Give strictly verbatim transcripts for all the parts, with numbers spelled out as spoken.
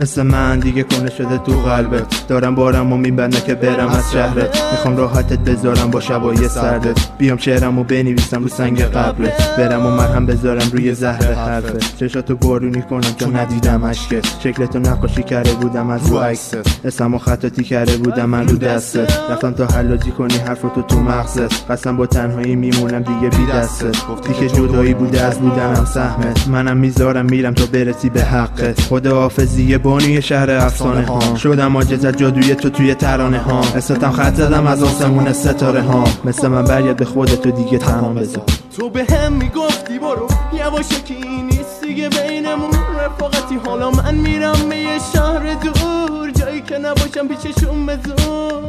مثل من دیگه کنه شده تو قلبت. دارم بارم و میبنده که برم از شهرت. میخوام راحتت بذارم با شبای سردت. بیام شعرم و بنویسم رو سنگ قبرت. برم و مرهم بذارم روی زهر حرفت. چشاتو بارونی کنم چون ندیدم عشقت. شکلتو نقاشی کرده بودم از رو عکست. اسمو خطاطی کرده بودم من رو دستت. رفتم تا حلاجی کنی حرفتو تو مغزت. قسم با تنهایی میمونم دیگه بی دستت. گفتی که جدایی بوده از بودنم سهمت. منم میذارم میرم تا برسی به حقت. خداحافظی بانی شهر افسانه ها. شدم عاجز جادوی تو توی ترانه ها. استم خط زدم از آسمون ستاره ها. مثل من برگرد به خودت دیگه تمام بذار. تو به هم میگفتی برو یواشه که این نیست دیگه بینمون رفاقتی. حالا من میرم به یه شهر دور جایی که نباشم پیششون بزور.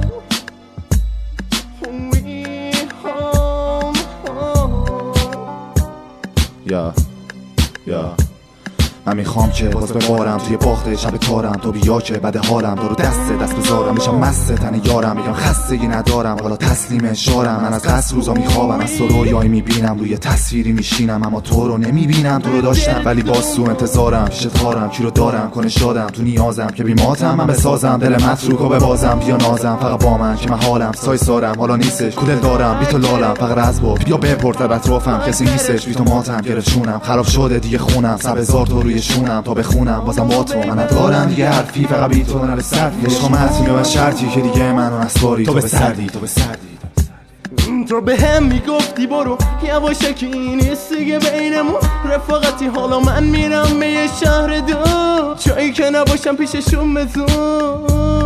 یا یا من میخوام که باز ببارم توی باخت شب تارم. تو بیا که بده حالم تو رو دست دست بذارم. میشم مست تن یارم میگم خستگی ندارم. حالا تسلیم اشارم. من از قصر روزا میخوابم. از تو رویایی میبینم. روی تصویری میشینم اما تو رو نمیبینم. تو رو داشتم ولی باز تو انتظارم. پیش تارم کی رو دارم کنه شادم. تو نیازم که بیماتم من بسازم. دل متروکو ببازم. بیا نازم فقط با من که من حالم سای سارم. حالا نیستش کودل دارم بی تو لالم. فقط از با بیا بپرت اطرافم کسی نیستش بی تو ماتم گرفتونم. خراب شده دیگه خونم. سب هزار تو روی شونم تا بخونم بازم با تو. من ندارم دیگه حرفی فقط بی تو نره صرفی. عشق متنی و شرطی که دیگه منو اسواری. تو به سردی تو به سردی تو به هم میگفتی برو یواشه که این نیست دیگه بینمون رفاقتی. حالا من میرم به یه شهر دور جایی که نباشم پیششون بزور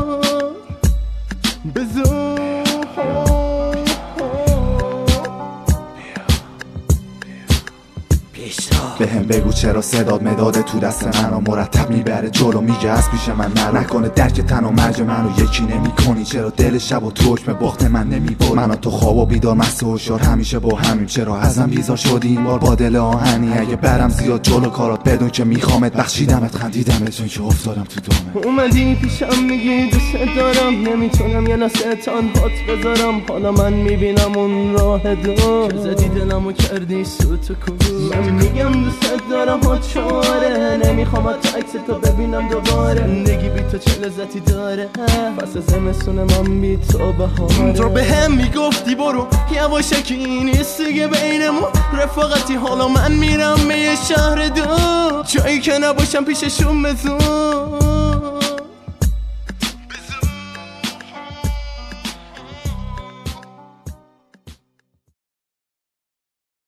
بزور. به هم بگو چرا صداد مداد تو دست منو مرتب میبره جلو میگه از پیش من نرو. نکنه درک تن و مرج منو یکی نمی کنی. چرا دل شب و تو حکم باخت من نمیبری. من و تو خواب و بیدار مست و هوشیار همیشه با همیم. چرا ازم بیزار شدی این بار با دل آهنی. اگه برم زیاد جلو کارات بدون که میخوامت بخشیدمت خندیدمت چون که افتادم تو دامت. اومدی پیشم میگی دوست دارم نمیتونم یه لحظه تنهات بذارم. حالا من میبینم اون راه دور که زدی دلمو کردی سوت و کور. من میگم دوست دارم ها چاره نمیخوام تا عکس تو ببینم دوباره. زندگی بی تو چه لذتی داره فصل زمستون من بی تو بهاره. تو به هم میگفتی برو یواشه که این نیست دیگه بینمون رفاقتی. حالا من میرم به یه شهر دور جایی که نباشم پیششون بزور